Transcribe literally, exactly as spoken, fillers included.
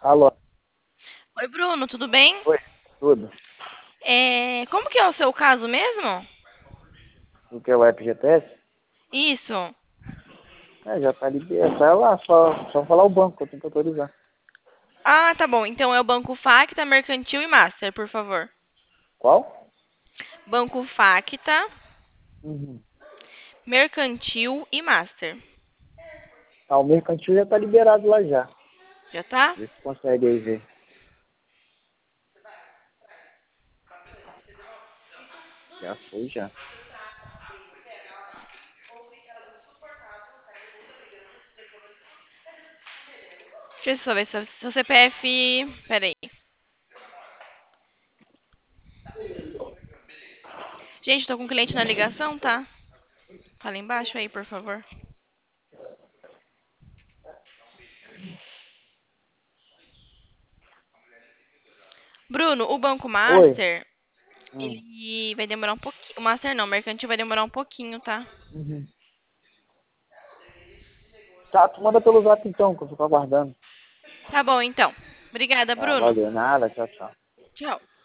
Alô, Oi, Bruno, tudo bem? oi, tudo. É, como que é o seu caso mesmo? O que é o F G T S? Isso. É, já tá liberado. Tá lá, só, só falar o banco que eu tenho que autorizar. Ah, tá bom. Então é o Banco Facta, Mercantil e Master, por favor. Qual? Banco Facta, Uhum. Mercantil e Master. Ah, o mercantil já tá liberado lá já. Já tá? Vê se consegue aí ver. Já foi, já. Deixa eu só ver se o seu C P F. Pera aí. Gente, tô com um cliente na ligação, tá? Fala embaixo aí, por favor. Bruno, o Banco Oi. Master, Hum. ele vai demorar um pouquinho. O Master não, o Mercantil vai demorar um pouquinho, tá? Uhum. Tá, tu manda pelo zap então, que eu fico aguardando. Tá bom, então. Obrigada, Tá, Bruno. valeu. Nada, tchau, tchau. Tchau.